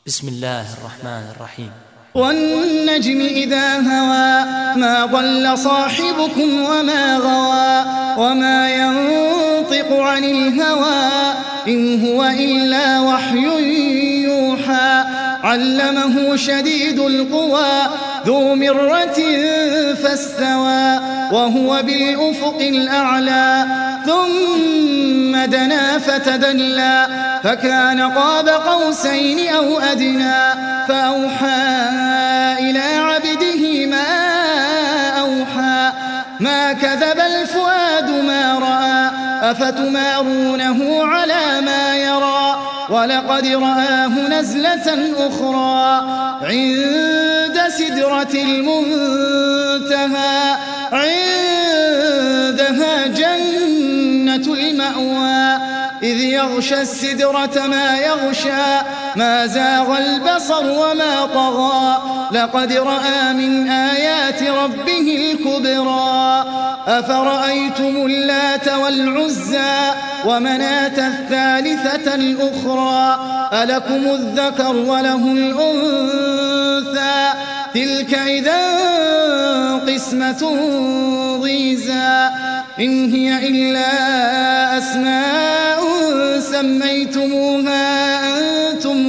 بسم الله الرحمن الرحيم. والنجم إذا هوى ما ضل صاحبكم وما غوى وما ينطق عن الهوى إن هو إلا وحي يوحى علمه شديد القوى ذو مرة فاستوى وهو بالأفق الأعلى ثم دنا فتدلى فكان قاب قوسين أو أدنى فأوحى إلى عبده ما أوحى ما كذب الفؤاد ما رأى أفتمارونه على ما يرى ولقد رآه نزلة أخرى عند سدرة المنتهى عندها جنة المأوى إذ يغشى السدرة ما يغشى ما زاغ البصر وما طغى لقد رأى من آيات ربه الكبرى أفرأيتم اللات والعزى ومناة الثالثة الأخرى ألكم الذكر وله الأنثى تلك إذا قسمة ضيزى إن هي إلا أسماء سميتموها أنتم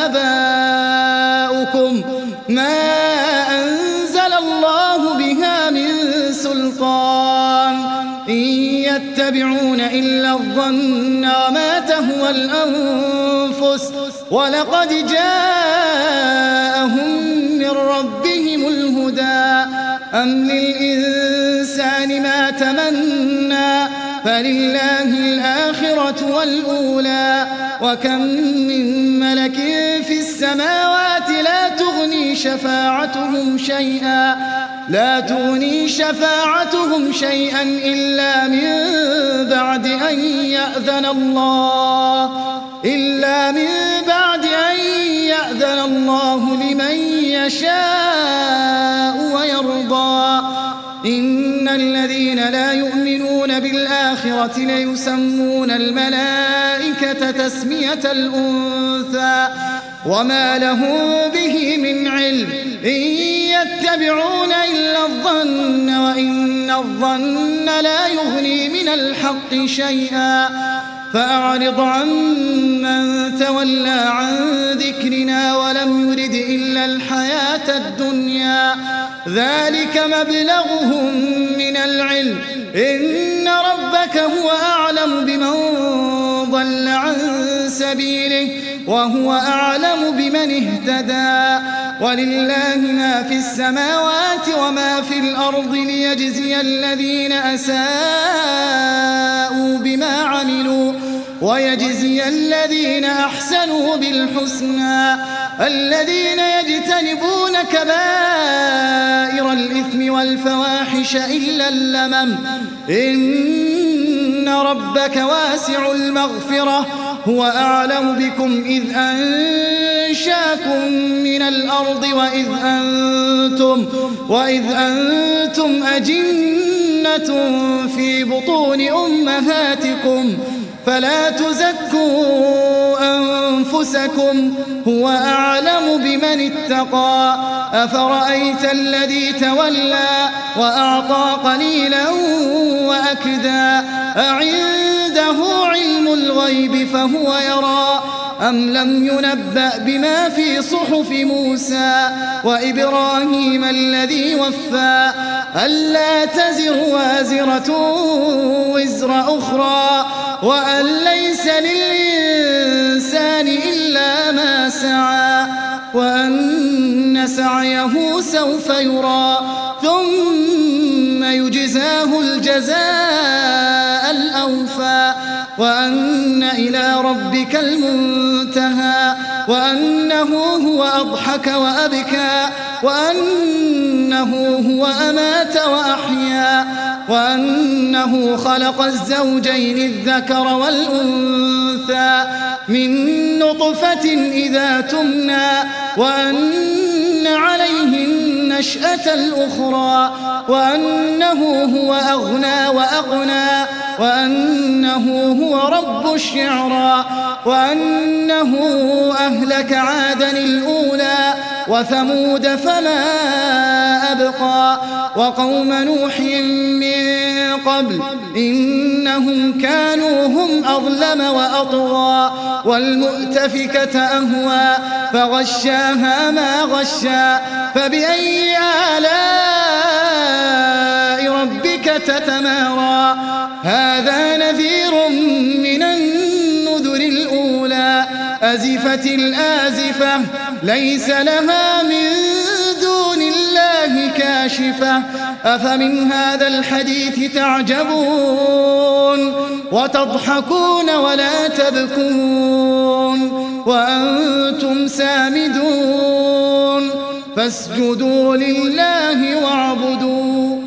وآباؤكم ما أنزل الله بها من سلطان إن يتبعون إلا الظن وما تهوى الأنفس ولقد جاءهم من ربهم الهدى أم للإنسان ما تمنى فلله الآخرة والأولى وكم من ملك في السماوات لا تغني شفاعتهم شيئا إلا من بعد أن يأذن الله لمن يشاء ويرضى إن الذين لا يؤمنون بالآخرة ليسمون الملائكة تسمية الأنثى وما لهم به من علم إن يتبعون إلا الظن وإن الظن لا يغني من الحق شيئا فأعرض عن من تولى عن ذكرنا ولم يرد إلا الحياة الدنيا ذلك مبلغهم من العلم إن ربك هو أعلم بمن ضل عن سبيله وهو أعلم بمن اهتدى ولله ما في السماوات وما في الأرض ليجزي الذين أساءوا بما عملوا ويجزي الذين أحسنوا بالحسنى الذين يجتنبون كبائر الإثم والفواحش إلا اللمم إن ربك واسع المغفرة هو أعلم بكم إذ أنشاكم من الأرض وإذ أنتم أجنة في بطون أمهاتكم فلا تزكوا أنفسكم هو أعلم بمن اتقى أفرأيت الذي تولى وأعطى قليلا وأكدى أعنده علم الغيب فهو يرى أم لم ينبأ بما في صحف موسى وإبراهيم الذي وفى ألا تزر وازرة وزر أخرى وأن ليس للإنسان إلا ما سعى وأن سعيه سوف يرى ثم يجزاه الجزاء الأوفى وأن إلى ربك المنتهى وأنه هو أضحك وأبكى وأنه هو أمات وأحيا وأنه خلق الزوجين الذكر والأنثى من نطفة إذا تمنى وأن عليه النشأة الأخرى وأنه هو أغنى وأقنى وأنه هو رب الشعرى وأنه أهلك عادا الأولى وثمود فما أبقى وقوم نوح من قبل إنهم كانوا هم أظلم وأطغى والمؤتفكة أهوى فغشاها ما غشى فبأي آلاء ربك تتمارى هذا نذير من النذر الأولى أزفت الآزفة ليس لها من دون الله كاشفة أفمن هذا الحديث تعجبون وتضحكون ولا تبكون وأنتم سامدون فاسجدوا لله واعبدوا